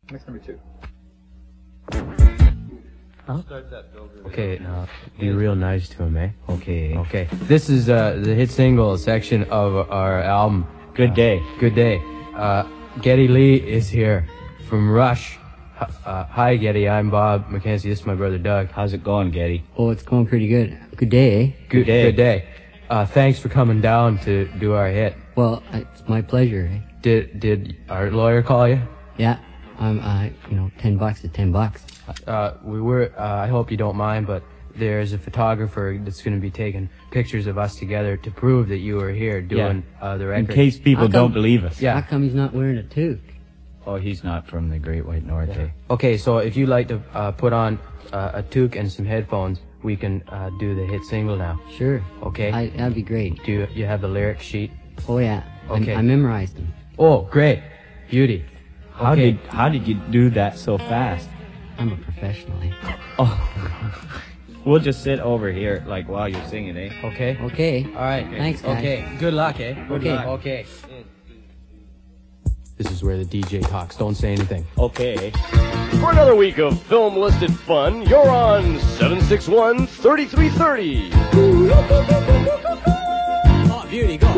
Mix number 2. Huh? Start that, Bill. Okay, now be real nice to him, eh? Okay. This is the hit single section of our album. Good Day. Good Day. Geddy Lee is here from Rush. Hi, Geddy. I'm Bob McKenzie. This is my brother Doug. How's it going, Geddy? Oh, it's going pretty good. Good day, eh? Good day. Thanks for coming down to do our hit. Well, it's my pleasure, eh? Did our lawyer call you? Yeah. $10 is $10. I hope you don't mind, but there's a photographer that's going to be taking pictures of us together to prove that you were here doing the record. In case people don't believe us. Yeah. How come he's not wearing a toque? Oh, he's not from the Great White North, eh? Okay, so if you'd like to put on a toque and some headphones, we can do the hit single now. Sure. Okay. That'd be great. Do you have the lyric sheet? Oh, yeah. Okay. I memorized them. Oh, great. Beauty. How did you do that so fast? I'm a professional, eh? Oh. We'll just sit over here, like, while you're singing, eh? Okay. Okay. All right. Thanks, guys. Okay. Good luck, eh? Okay. Okay. This is where the DJ talks. Don't say anything. Okay. For another week of film-listed fun, you're on 761-3330. Oh, beauty, go.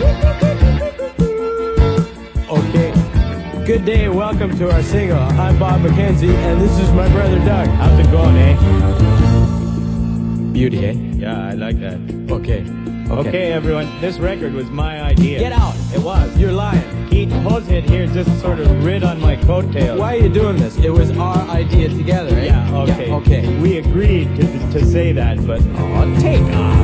Okay. Good day, welcome to our single. I'm Bob McKenzie, and this is my brother Doug. How's it going, eh? Beauty, eh? Yeah, I like that. Okay. Okay, everyone, this record was my idea. Get out. It was. You're lying. Keith Hosehead here just sort of rid on my coattails. Why are you doing this? It was our idea together, eh? Yeah, okay. Yeah, okay. We agreed to say that, but... Oh, take off.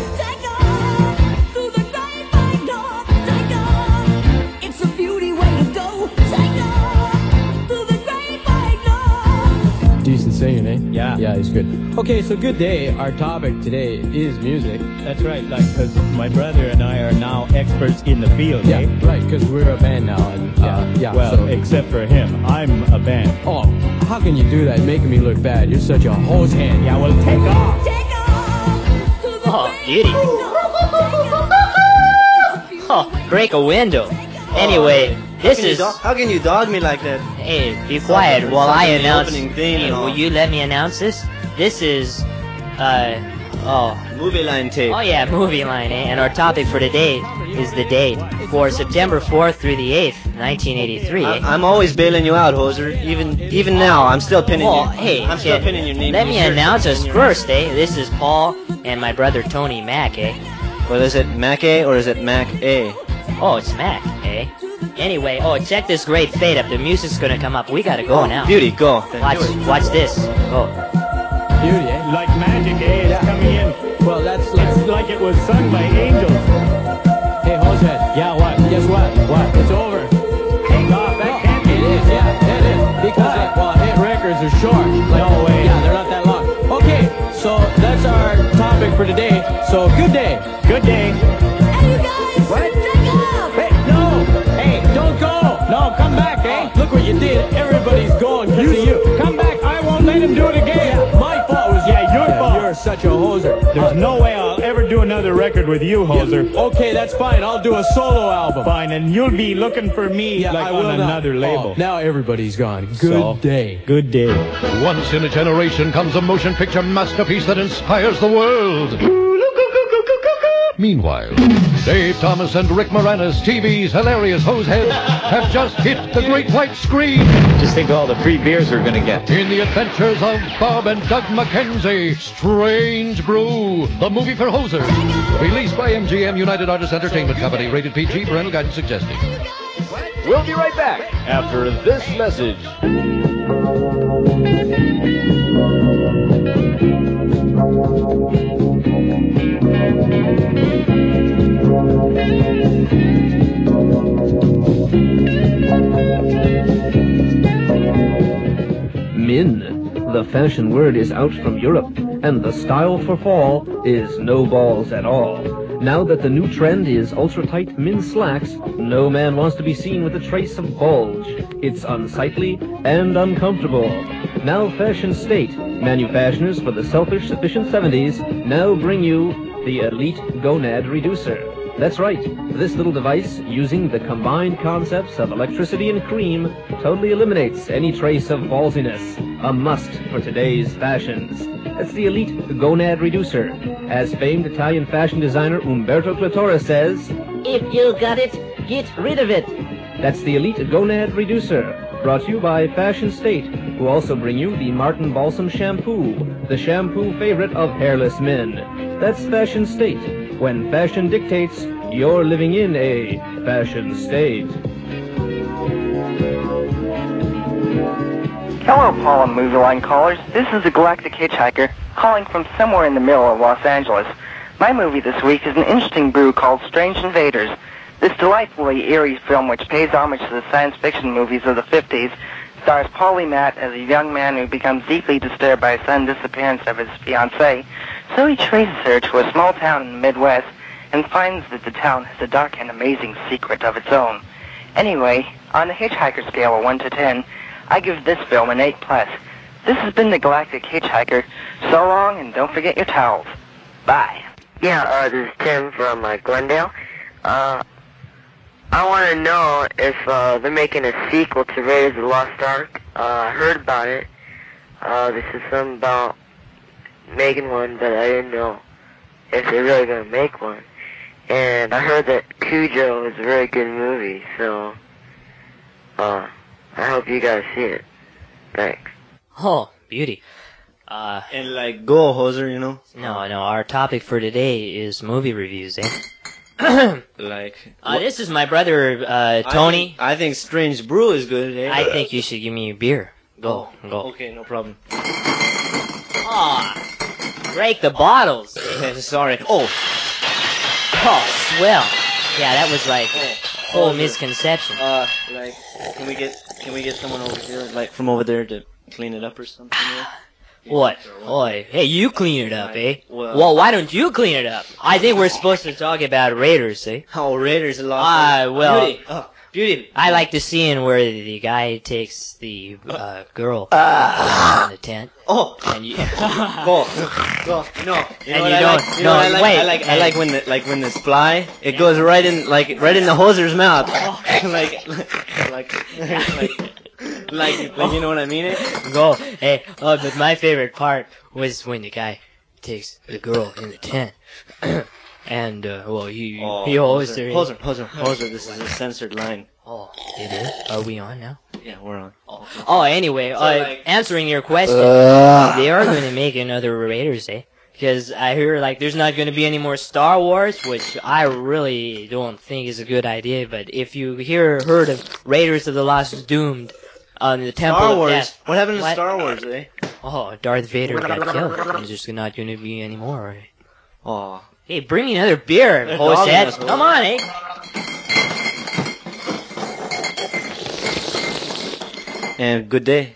Decent singing, eh? Yeah. Yeah, he's good. Okay, so good day. Our topic today is music. That's right, like, because my brother and I are now experts in the field, Yeah, eh? right, because we're a band now. And, Well, so, except for him. I'm a band. oh, how can you do that? Making me look bad. You're such a hose hand. Yeah, well, take off. Oh, beauty. Oh, break a window. Anyway, this is... How can you dog me like that? Hey, be quiet while I Something, the announce... opening theme Hey, and all. will you let me announce this? This is... Movie line tape. Oh yeah, movie line, eh? And our topic for today is the date for September 4th through the 8th, 1983, eh? I'm always bailing you out, Hoser. Even now, I'm still pinning Oh, you. hey, I'm still pinning your name. let to me your shirt. announce us first, eh? This is Paul and my brother Tony Mac, eh? Well, is it Mac A or is it Mac A? Oh, it's Mac, eh? Anyway, check this great fade up. The music's gonna come up. We gotta go now. Beauty, go. Then do it. Watch this. Oh. Beauty, eh? Like magic, eh? It's coming in. Well, that's like... It's like it was sung by angels. Hey, Hosehead. Yeah, what? Guess what? What? It's over. Take off. That can't be. It is, yeah, it is. Because, hit records are short. No way. Yeah, they're not that long. Okay, so that's our topic for today. So, good day. Good day. Hey, you guys! What? Take off! Hey, no! Hey, don't go! No, come back, eh? Look what you did. Everybody's going because of you. Come back. I won't let him do it again. Yeah, my fault was your fault. You're such a hoser. There's no way I'll ever do another record with you, Hoser. Okay, that's fine. I'll do a solo album. Fine, and you'll be looking for me Yeah, like I will on not. another label. Oh, now everybody's gone. Good So, day. Good day. Once in a generation comes a motion picture masterpiece that inspires the world. Meanwhile, Dave Thomas and Rick Moranis, TV's hilarious hoseheads, have just hit the great white screen Just think of all the free beers we're gonna get. in the adventures of Bob and Doug McKenzie. Strange Brew, the movie for hosers. Released by MGM United Artists Entertainment Company, rated PG, parental guidance suggested. We'll be right back after this message. Min. The fashion word is out from Europe, and the style for fall is no balls at all. Now that the new trend is ultra-tight min slacks, no man wants to be seen with a trace of bulge. It's unsightly and uncomfortable. Now Fashion State, manufacturers for the selfish, sufficient 70s, now bring you the Elite Gonad Reducer. That's right. This little device, using the combined concepts of electricity and cream, totally eliminates any trace of ballsiness. A must for today's fashions. That's the Elite Gonad Reducer. As famed Italian fashion designer Umberto Clitora says, "If you got it, get rid of it." That's the Elite Gonad Reducer. Brought to you by Fashion State, who also bring you the Martin Balsam Shampoo, the shampoo favorite of hairless men. That's Fashion State. When fashion dictates, you're living in a fashion state. Hello, Paul and Movie Line callers. This is the Galactic Hitchhiker, calling from somewhere in the middle of Los Angeles. My movie this week is an interesting brew called Strange Invaders. This delightfully eerie film, which pays homage to the science fiction movies of the 50s, stars Paulie Matt as a young man who becomes deeply disturbed by a sudden disappearance of his fiancée. So he traces her to a small town in the Midwest and finds that the town has a dark and amazing secret of its own. Anyway, on the Hitchhiker scale of 1 to 10, I give this film an 8+. This has been the Galactic Hitchhiker. So long, and don't forget your towels. Bye. Yeah, this is Tim from Glendale. I want to know if they're making a sequel to Raiders of the Lost Ark. I heard about it. This is something about making one, but I didn't know if they're really going to make one. And I heard that Cujo is a very good movie, so I hope you guys see it. Thanks. Oh, beauty. And like, go, Hoser, you know? No, our topic for today is movie reviews, eh? Like, this is my brother, Tony. I think Strange Brew is good, eh? I think you should give me a beer. Go. Okay, no problem. Break the bottles. Sorry. Oh, swell. Yeah, that was like whole misconception. Like, can we get someone over here, like, from over there to clean it up or something? What? Oi, hey, you clean it up, eh? Well, why don't you clean it up? I think we're supposed to talk about Raiders, eh? Oh, Raiders lost. Beauty. I like the scene where the guy takes the girl in the tent. Oh, and you go. No, I like when the fly, it goes right in the hoser's mouth. Like, you know what I mean? Go. Hey, but my favorite part was when the guy takes the girl in the tent. And, he holds her. Hoser, this is a censored line. Oh, it is? Are we on now? Yeah, we're on. Anyway, answering your question, they are going to make another Raiders, eh? Because I hear, there's not going to be any more Star Wars, which I really don't think is a good idea, but if you heard of Raiders of the Lost Doomed on the Temple of Death... What happened to Star Wars, eh? Oh, Darth Vader got killed. There's just not going to be any more, eh? Oh. Hey, bring me another beer, Jose. Come on, eh? And good day.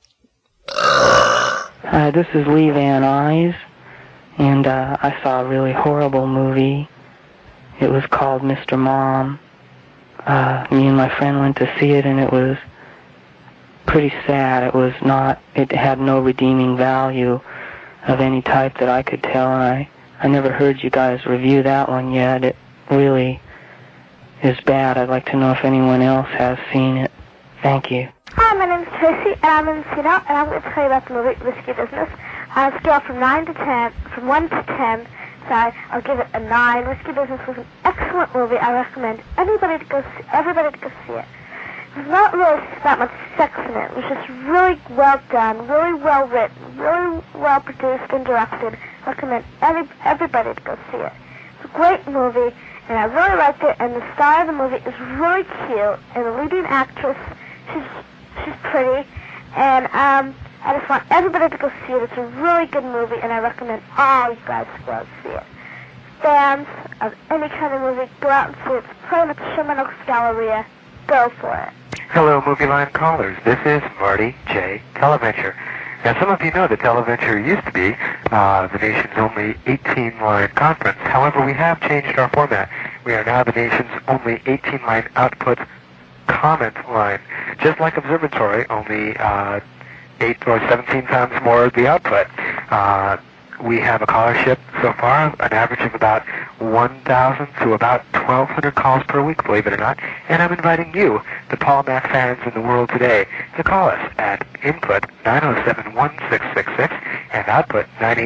Hi, this is Lee Van Nuys, and I saw a really horrible movie. It was called Mr. Mom. Me and my friend went to see it, and it was pretty sad. It had no redeeming value of any type that I could tell, and I never heard you guys review that one yet. It really is bad. I'd like to know if anyone else has seen it. Thank you. Hi, my name's Tracy, and I'm in Seattle, and I'm going to tell you about the movie Risky Business. On a scale from 1 to 10, I'll give it a 9. Risky Business was an excellent movie. I recommend everybody to go see it. There's not really that much sex in it. It was just really well done, really well written, really well produced and directed. I recommend everybody to go see it. It's a great movie, and I really liked it, and the star of the movie is really cute, and the leading actress, she's pretty, and I just want everybody to go see it. It's a really good movie, and I recommend all you guys to go see it. Fans of any kind of movie, go out and see it. It's playing at the Sherman Oaks Galleria. Go for it. Hello, Movie Line callers. This is Marty J. Televenture. Now, some of you know that Televenture used to be the nation's only 18-line conference. However, we have changed our format. We are now the nation's only 18-line output comment line. Just like Observatory, only 8 or 17 times more the output. we have a callership so far, an average of about 1,000 to about 1,200 calls per week, believe it or not. And I'm inviting you, the Paul Mac fans in the world today, to call us at input 907-1666 and output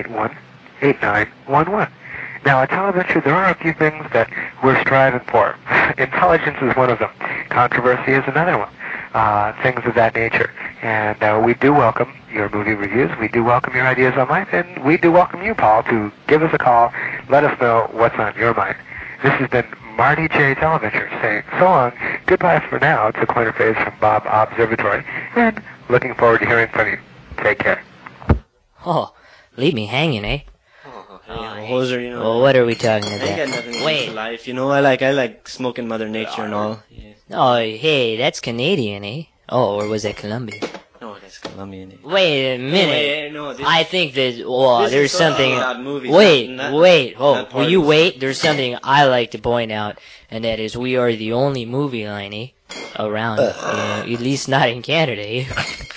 981-8911. Now, at Televenture, there are a few things that we're striving for. Intelligence is one of them. Controversy is another one. Things of that nature. And we do welcome your movie reviews. We do welcome your ideas on life. And we do welcome you, Paul, to give us a call. Let us know what's on your mind. This has been Marty J. Televenture saying so long. Goodbye for now. It's a clear face from Bob Observatory. And looking forward to hearing from you. Take care. Oh, leave me hanging, eh? Hoser, you know. Well, what are we talking about? I ain't got nothing against life, you know. I like smoking Mother Nature and all. Yeah. Oh, hey, that's Canadian, eh? Oh, or was that Colombian? No, that's Colombian. Eh? Wait a minute. No, I think that, well, there's something... Movies, Will you wait? There's something I like to point out, and that is we are the only movie line, eh? Around, at least not in Canada, eh?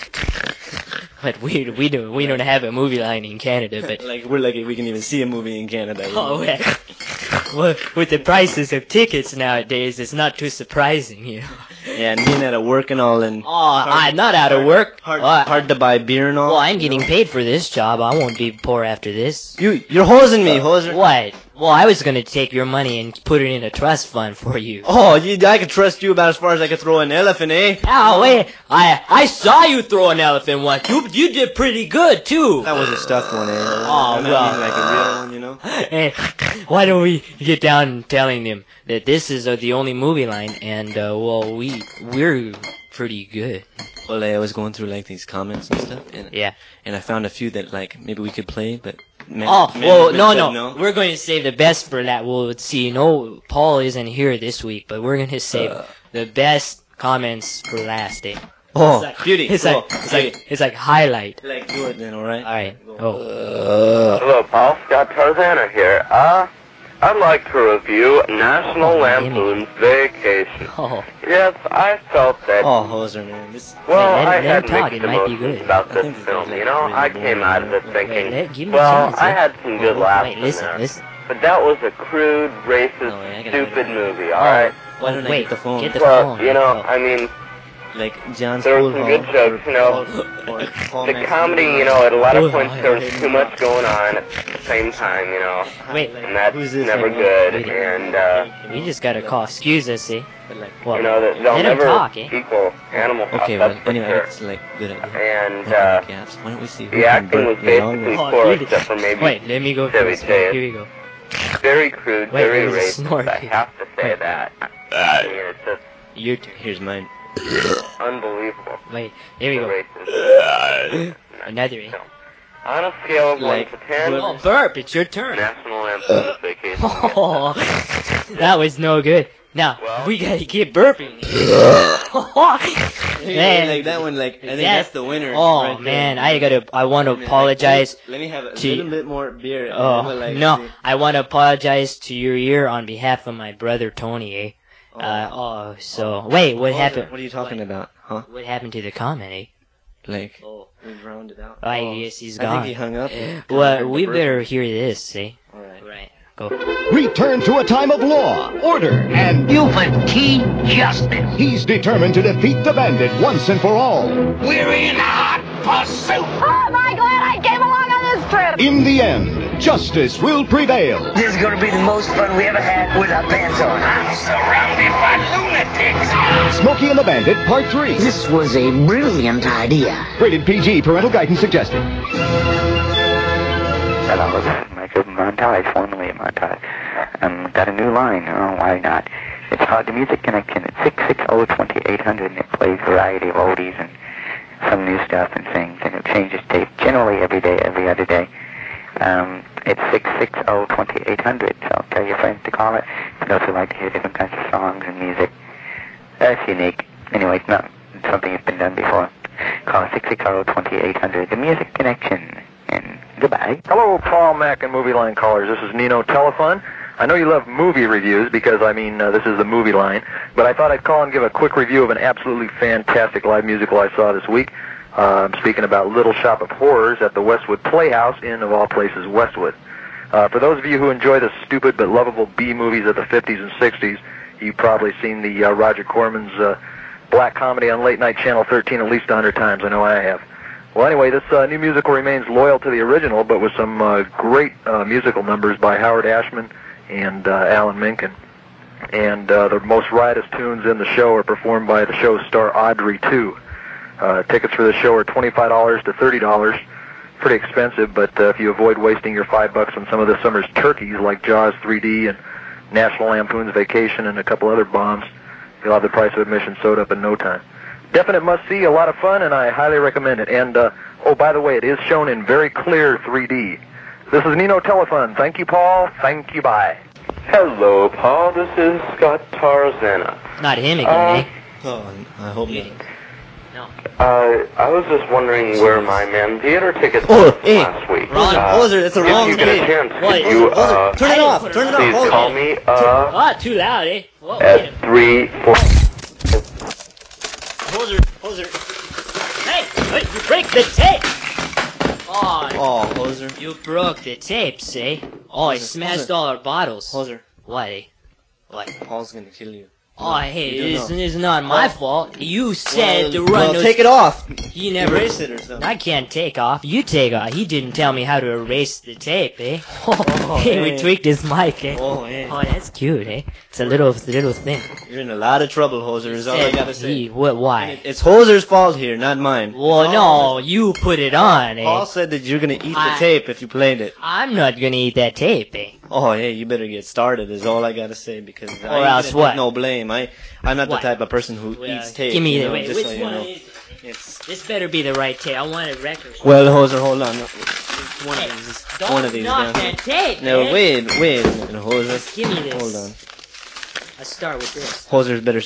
But we don't have a movie line in Canada, but we're lucky we can even see a movie in Canada. Oh, well, with the prices of tickets nowadays, it's not too surprising, you know. Yeah, and being out of work and all, and I'm not out of work. Hard to buy beer and all. Well, I'm getting paid for this job. I won't be poor after this. You're hosing me, hoser. What? Well, I was gonna take your money and put it in a trust fund for you. Oh, I could trust you about as far as I could throw an elephant, eh? Oh, wait. I saw you throw an elephant once. You did pretty good, too. That was a stuffed one, eh? Oh, well. Like a real one, you know? Hey, why don't we get down telling them that this is the only movie line, and, well, we're pretty good. Well, I was going through, these comments and stuff, and and I found a few that, maybe we could play, but... No. We're going to save the best for that. We'll see. No, Paul isn't here this week, but we're going to save the best comments for last day. Oh, beauty. It's like highlight. Do it then, alright? Alright. Hello, Paul. Scott Tarzana here. I'd like to review National Lampoon's Vacation. Yes, I felt that... Oh, hoser, man. I had mixed emotions about this film, you know? I came out of it thinking, I had some good laughs in there. But that was a crude, racist, stupid movie, alright? Why don't I get the phone? Get the phone. You know, I mean... John's there were some good jokes, you know. The comedy, you know, at a lot of points there was too much going on at the same time, you know. Wait, and that's never good. And we just got a call. Excuse us, eh? You know, they'll never equal Animal House. Okay, well, anyway, it's good idea. And why don't we see the acting was basically poor, except for maybe Wait, let me go first. Here we go. Very crude, very racist. I have to say that. I mean, it's just... Your turn. Here's mine. Unbelievable. Wait, here we go. Another. On a scale of 1 to 10. Oh, burp! It's your turn. National Lampoon's Vacation. Oh, that was no good. Now we gotta keep burping. Man, that one, I think that's the winner. Oh right man, I want to apologize. Let me have a little bit more beer. No, I want to apologize to your ear on behalf of my brother Tony. Eh? Wait, what happened? What are you talking about, huh? What happened to the comment, eh? We drowned it out. I guess he's gone. I think he hung up. Well, we better hear this, eh? Alright. Go. Return to a time of law, order, and infantile justice. He's determined to defeat the bandit once and for all. We're in hot pursuit. Oh, my God, I came along on this trip. In the end, justice will prevail. This is going to be the most fun we ever had with our pants on. I'm surrounded by lunatics. Smokey and the Bandit, Part 3. This was a brilliant idea. Rated PG, parental guidance suggested. Hello, this is Michael Montage, formerly Montage. Got a new line. Oh, why not? It's called the Music Connection. It's 660-2800, and it plays a variety of oldies and some new stuff and things, and it changes tape generally every day, every other day. It's 660-2800, so tell your friends to call it. For those who like to hear different kinds of songs and music. That's unique. Anyway, it's not something that's been done before. Call it 660-2800, the Music Connection. And goodbye. Hello, Paul Mac and Movie Line callers. This is Nino Telefon. I know you love movie reviews because, this is the movie line, but I thought I'd call and give a quick review of an absolutely fantastic live musical I saw this week. I'm speaking about Little Shop of Horrors at the Westwood Playhouse in, of all places, Westwood. For those of you who enjoy the stupid but lovable B-movies of the 50s and 60s, you've probably seen the Roger Corman's black comedy on Late Night Channel 13 at least 100 times. I know I have. Well, anyway, this new musical remains loyal to the original, but with some great musical numbers by Howard Ashman and Alan Menken. And the most riotous tunes in the show are performed by the show's star Audrey, too. Tickets for the show are $25 to $30. Pretty expensive, but if you avoid wasting your $5 on some of this summer's turkeys like Jaws 3D and National Lampoon's Vacation and a couple other bombs, you'll have the price of admission sewed up in no time. Definite must-see, a lot of fun, and I highly recommend it. And, oh, by the way, it is shown in very clear 3D. This is Nino Telefon. Thank you, Paul. Thank you, bye. Hello, Paul. This is Scott Tarzana. Not him again, eh? Oh, I hope not. No. I was just wondering where my Man Theater tickets were last week. Hoser, it's the wrong If you get a chance, What? could you, Turn it off! Turn it off! please call me, too loud, eh? Whoa, at 3, 4... Hoser. Hey, you break the tape! Oh, Hoser. You broke the tapes, eh? Oh, I smashed all our bottles. Hoser. What, eh? What? Paul's gonna kill you. Oh, hey, it's not my fault. You said to run those... take it off! You never... Erase it or something. I can't take off. You take off. He didn't tell me how to erase the tape, eh? Hey. We tweaked his mic, eh? Oh, hey. Oh, that's cute, eh? It's a little thing. You're in a lot of trouble, Hoser, is all I gotta say. Why? It's Hoser's fault here, not mine. Well, no, you put it on, eh? Paul said that you're gonna eat the tape if you played it. I'm not gonna eat that tape, eh? Oh, hey, you better get started, is all I gotta say, because I ain't else gonna what? take no blame. I'm not the type of person who eats tape. Give me you know, wait, just which so you one know. is it? This better be the right tape. I want a record. Well, Hoser, hold on. One of these. Don't One of these. knock that tape, No, man. wait a minute, Hoser. Just give me this. Hold on. Let's start with this. Hoser's better.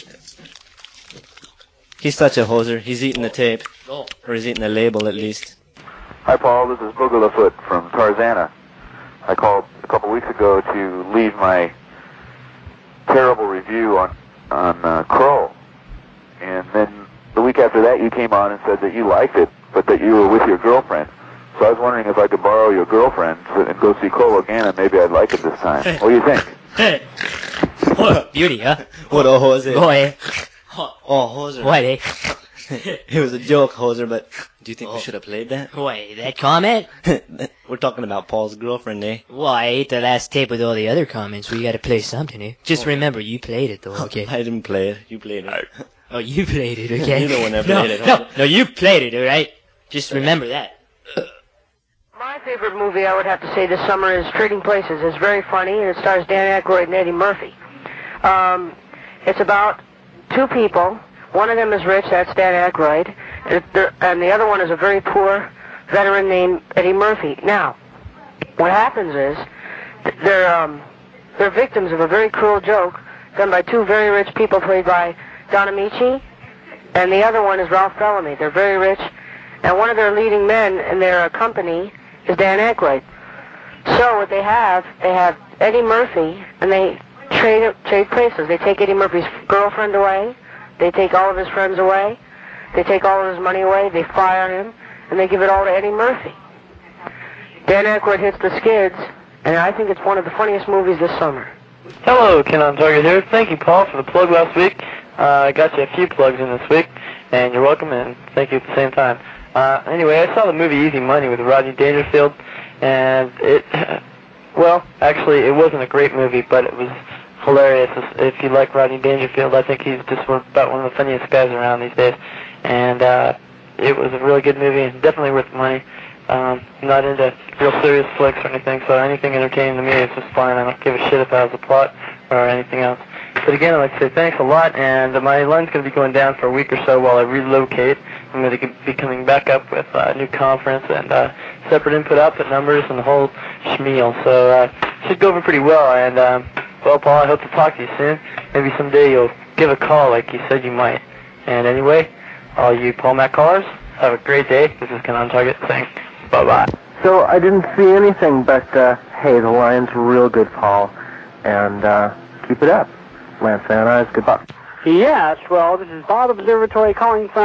He's such a Hoser. He's eating the tape. Go. Or he's eating the label, at least. Hi, Paul. This is Boogalafoot from Tarzana. I called a couple weeks ago to leave my terrible review on Crow. And then the week after that, you came on and said that you liked it, but that you were with your girlfriend. So I was wondering if I could borrow your girlfriend and go see Crow again, and maybe I'd like it this time. What do you think? What beauty, huh? What a Hoser. Go ahead. Oh, Hoser. What, eh? It was a joke, Hoser, but do you think we should have played that? Wait, that comment? We're talking about Paul's girlfriend, eh? Well, I ate the last tape with all the other comments. We gotta play something, eh? Just remember, you played it, though, okay? I didn't play it. You played it. Oh, you played it, okay? You're the one that played it. No, you played it, alright? Just remember that. My favorite movie, I would have to say, this summer is Trading Places. It's very funny, and it stars Dan Aykroyd and Eddie Murphy. It's about two people. One of them is rich, that's Dan Aykroyd, and the other one is a very poor veteran named Eddie Murphy. Now, what happens is they're victims of a very cruel joke done by two very rich people played by Don Amici, and the other one is Ralph Bellamy. They're very rich, and one of their leading men in their company is Dan Aykroyd. So what they have Eddie Murphy, and they trade places. They take Eddie Murphy's girlfriend away. They take all of his friends away. They take all of his money away. They fire him, and they give it all to Eddie Murphy. Dan Aykroyd hits the skids, and I think it's one of the funniest movies this summer. Hello, Ken on Target here. Thank you, Paul, for the plug last week. I got you a few plugs in this week, and you're welcome, and thank you at the same time. Anyway, I saw the movie Easy Money with Rodney Dangerfield, and well, actually, it wasn't a great movie, but it was hilarious. If you like Rodney Dangerfield, I think he's just about one of the funniest guys around these days. And it was a really good movie, and definitely worth the money. I'm not into real serious flicks or anything, so anything entertaining to me is just fine. I don't give a shit if it has a plot or anything else. But again, I'd like to say thanks a lot, and my line's going to be going down for a week or so while I relocate. I'm going to be coming back up with a new conference and separate input-output numbers and the whole schmeal. So it should go over pretty well, and well, Paul, I hope to talk to you soon. Maybe someday you'll give a call like you said you might. And anyway, all you Paul Mac callers, have a great day. This is Ken on Target saying bye-bye. So I didn't see anything, but hey, the line's real good, Paul. And keep it up. Lance Van Nuys, goodbye. Yes, well, this is Bob Observatory calling from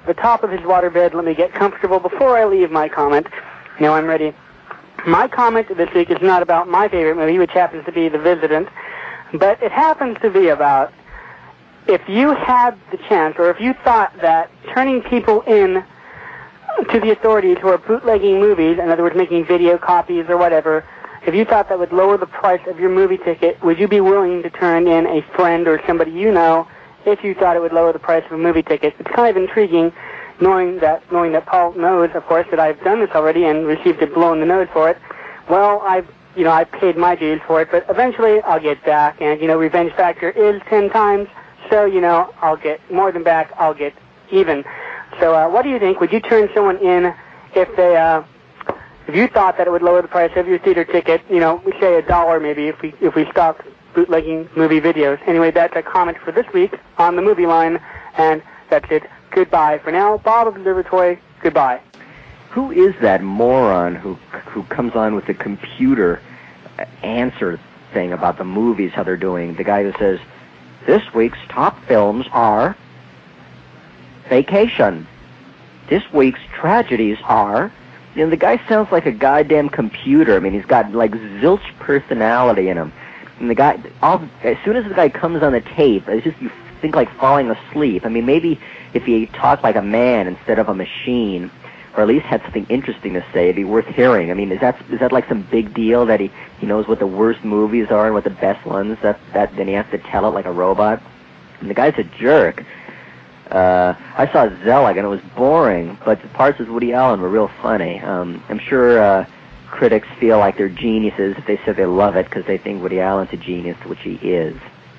the top of his waterbed. Let me get comfortable before I leave my comment. Now I'm ready. My comment this week is not about my favorite movie, which happens to be The Visitant, but it happens to be about if you had the chance, or if you thought that turning people in to the authorities who are bootlegging movies, in other words, making video copies or whatever, if you thought that would lower the price of your movie ticket, would you be willing to turn in a friend or somebody you know if you thought it would lower the price of a movie ticket? It's kind of intriguing, knowing that Paul knows, of course, that I've done this already and received a blow in the nose for it. Well, I've paid my dues for it, but eventually I'll get back, and, revenge factor is 10 times, so, I'll get more than back, I'll get even. So, what do you think? Would you turn someone in if you thought that it would lower the price of your theater ticket, we say $1 maybe if we stopped bootlegging movie videos? Anyway, that's a comment for this week on the Movie Line, and that's it. Goodbye for now. Bob of Observatory, goodbye. Who is that moron who comes on with the computer answer thing about the movies, how they're doing? The guy who says, this week's top films are Vacation. This week's tragedies are... the guy sounds like a goddamn computer. I mean, he's got, like, zilch personality in him. And the guy, as soon as the guy comes on the tape, it's just, you think like falling asleep. I mean, maybe if he talked like a man instead of a machine, or at least had something interesting to say, it'd be worth hearing. I mean, is that like some big deal that he knows what the worst movies are and what the best ones, that then he has to tell it like a robot? And the guy's a jerk. I saw Zelig and it was boring, but the parts with Woody Allen were real funny. I'm sure critics feel like they're geniuses if they say they love it because they think Woody Allen's a genius, which he is.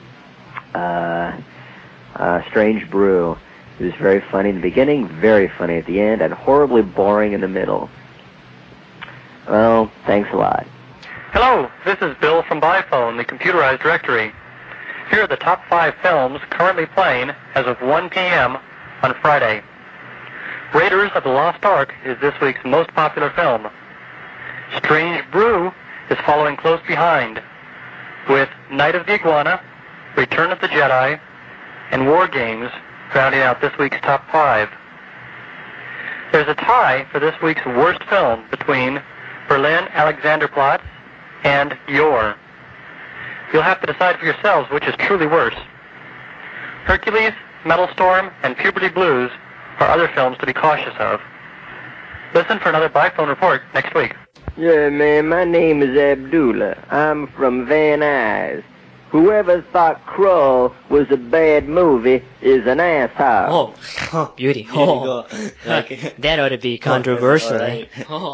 Strange Brew. It was very funny in the beginning, very funny at the end, and horribly boring in the middle. Well, thanks a lot. Hello, this is Bill from BiPhone, the computerized directory. Here are the top 5 films currently playing as of 1 p.m. on Friday. Raiders of the Lost Ark is this week's most popular film. Strange Brew is following close behind, with Night of the Iguana, Return of the Jedi, and War Games rounding out this week's top 5. There's a tie for this week's worst film between Berlin Alexanderplatz and Yor. You'll have to decide for yourselves which is truly worse. Hercules, Metal Storm, and Puberty Blues are other films to be cautious of. Listen for another BiPhone report next week. Yeah, man, my name is Abdullah. I'm from Van Nuys. Whoever thought Krull was a bad movie is an asshole. Oh, beauty. Oh, that ought to be controversial, eh?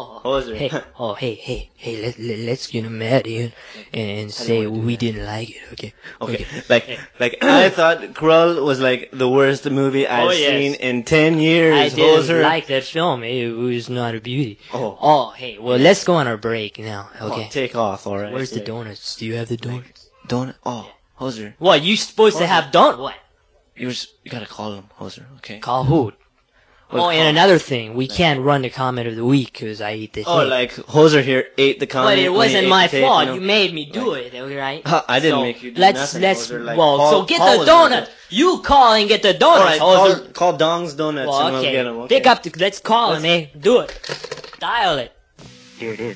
Hey, let's get mad here and say we didn't like it, okay? Okay. Like I thought Krull was like the worst movie I've seen in 10 years. I didn't like that film. It was not a beauty. Hey, well, let's go on our break now, okay? Take off, alright. Where's the donuts? Do you have the donuts? Donut? Hoser. What, you supposed to have what? You gotta call him, Hoser, okay? Call who? And another thing, we can't run the comment of the week because I ate the thing. Like Hoser here ate the comment. But it wasn't my fault. You made me do it, right? I didn't make you do nothing, Hoser. So get the donut. You call and get the donuts, Hoser. Call Dong's Donuts and we'll get them, okay? Pick up let's call him, eh? Do it. Dial it. Here it is.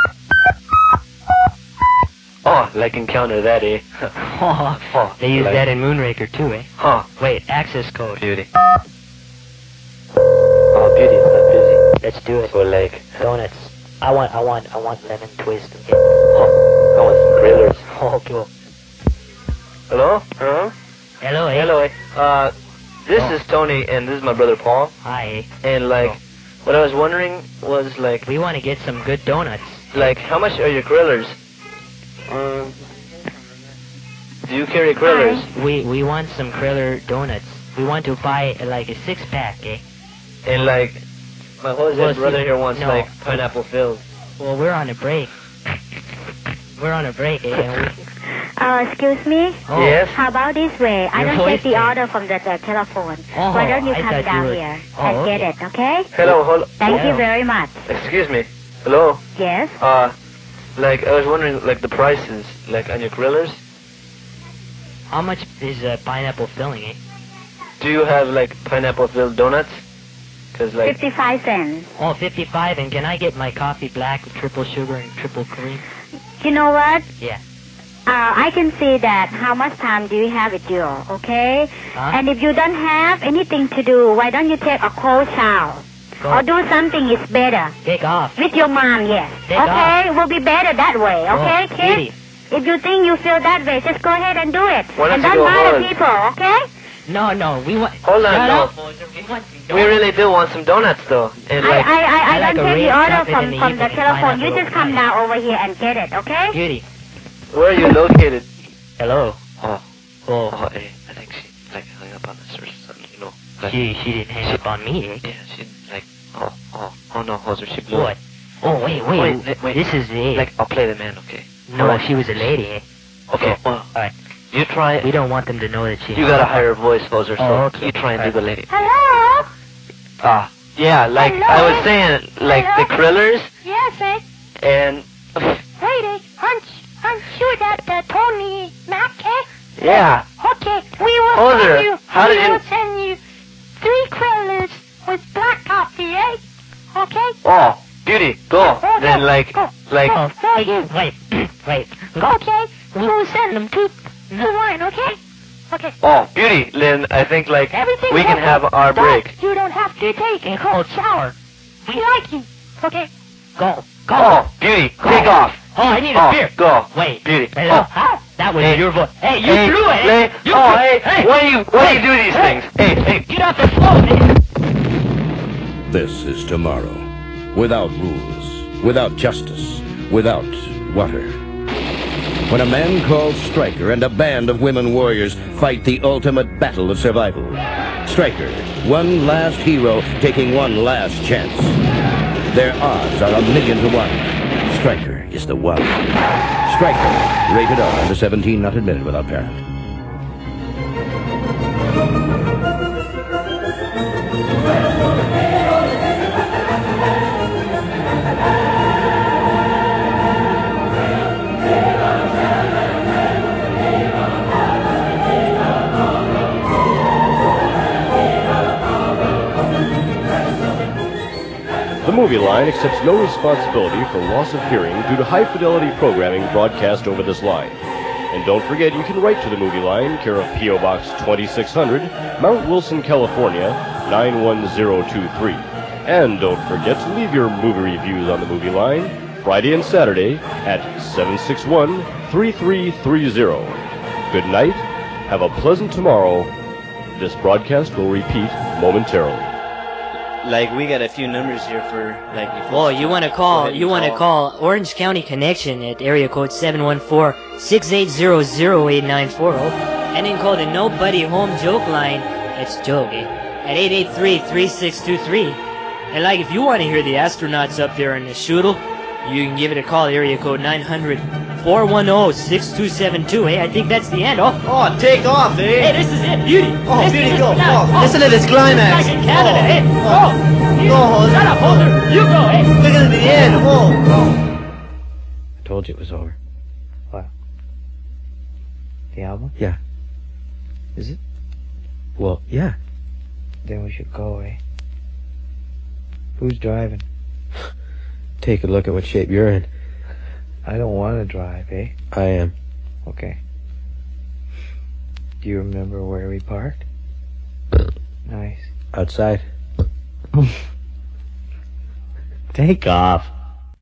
Like Encounter that, eh? They use that in Moonraker too, eh? Wait, access code. Beauty. Beauty, it's not busy. Let's do it. So like donuts. I want lemon twist. Okay? I want some grillers. Cool. Hello? Hello, eh? Hello, eh? This is Tony, and this is my brother Paul. Hi. And what I was wondering was we want to get some good donuts. How much are your grillers? Do you carry grillers? We want some griller donuts. We want to buy a 6-pack, eh? And my whole brother here wants pineapple filled. Well, we're on a break. Eh? Excuse me? Yes? How about this way? I don't get the order from the telephone. Why don't you come down here? I get it, okay? Hello. Thank you very much. Excuse me. Hello? Yes? I was wondering, the prices, on your grillers? How much is pineapple filling, eh? Do you have, pineapple filled donuts? 'Cause, like, 55 cents. Oh, 55, and can I get my coffee black with triple sugar and triple cream? You know what? Yeah. I can see that. How much time do you have with you, okay? Huh? And if you don't have anything to do, why don't you take a cold shower? Or do something is better. Take off. With your mom, yes. Take okay? It will be better that way, okay, Oh, kid? Beauty. If you think you feel that way, just go ahead and do it. Why don't And you don't go bother home? people, okay? No, we want... Hold on, Shut no. up, Moser. We want some donuts. We really do want some donuts, though. And, like, I like don't a take the red order carpet from in the the evening, telephone. You pineapple just come down over here and get it, okay? Beauty. where are you located? Hello. Oh, hey, I think she, like, hung up on us or something, you know. Like, She didn't hang up on me, eh? Yeah, she, like, oh no, Hoser, she blew What? it. Oh, wait. This is it. Like, I'll play the man, okay? No, Alright. she was a lady, eh? Okay, well, Alright. you try it. We don't want them to know that she... You got a higher voice, Hoser, so Oh, okay. you try and do the lady. Hello? Yeah, like, Hello? I was saying, like, Hello? the Krillers, Yes, eh? and, Wait, aren't you that Tony Mac, eh? yeah. Okay, we will Hoser, send you, how did we you- will send you 3 Krillers with black coffee, eh? Okay? Oh, Beauty, go. Oh, Then, no, like, go. like, Oh, wait. Okay, we will send them to wine, okay? Okay. oh, Beauty, then I think, like, Everything we can okay. have our break. You don't have to take a cold shower. We like you, okay? Go. Oh, Beauty, take off. Oh, I need a beer. Go. Wait. Beauty. Hello? Oh. Huh? That was Hey. your voice. Hey, you Hey, blew it, eh? Lay, You oh, blew- hey, why do you do these things? Hey, Get off the phone, eh? This is tomorrow. Without rules, without justice, without water. When a man called Stryker and a band of women warriors fight the ultimate battle of survival. Stryker, one last hero taking one last chance. Their odds are 1,000,000 to 1. Stryker is the one. Stryker, rated R, under 17, not admitted without parent. The Movie Line accepts no responsibility for loss of hearing due to high-fidelity programming broadcast over this line. And don't forget, you can write to the Movie Line, care of P.O. Box 2600, Mount Wilson, California, 91023. And don't forget to leave your movie reviews on the Movie Line Friday and Saturday at 761-3330. Good night, have a pleasant tomorrow. This broadcast will repeat momentarily. Like, we got a few numbers here for, like... Oh, you want to call Orange County Connection at area code 714-680-0894, and then call the Nobody Home Joke line, it's joke, eh, at 883-3623. And like, if you want to hear the astronauts up there in the shuttle, you can give it a call, area code 900-410-6272, eh? I think that's the end, oh. Oh, take off, eh? Hey, this is it, Beauty. Oh, Listen, Beauty, go. listen now. Oh, listen to this climax. Like in Canada, Oh, eh? oh. Go, Hoser. Shut up, Hoser. You go, eh? Look at the end. Oh. I told you it was over. What? The album? Yeah. Is it? Well, yeah. Then we should go, eh? Who's driving? Take a look at what shape you're in. I don't want to drive, eh? I am. Okay. Do you remember where we parked? Nice. Outside. Take off.